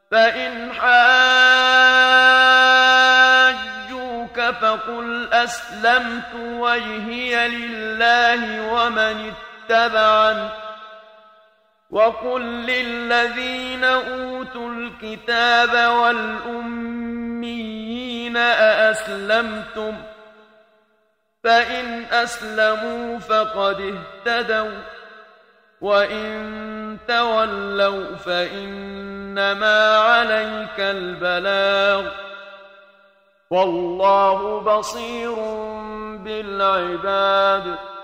فإن حاجوك فقل أسلمت وجهي لله ومن اتبعني وقل للذين أوتوا الكتاب والأميين أأسلمتم فإن أسلموا فقد اهتدوا وإن تولوا فإنما عليك البلاغ والله بصير بالعباد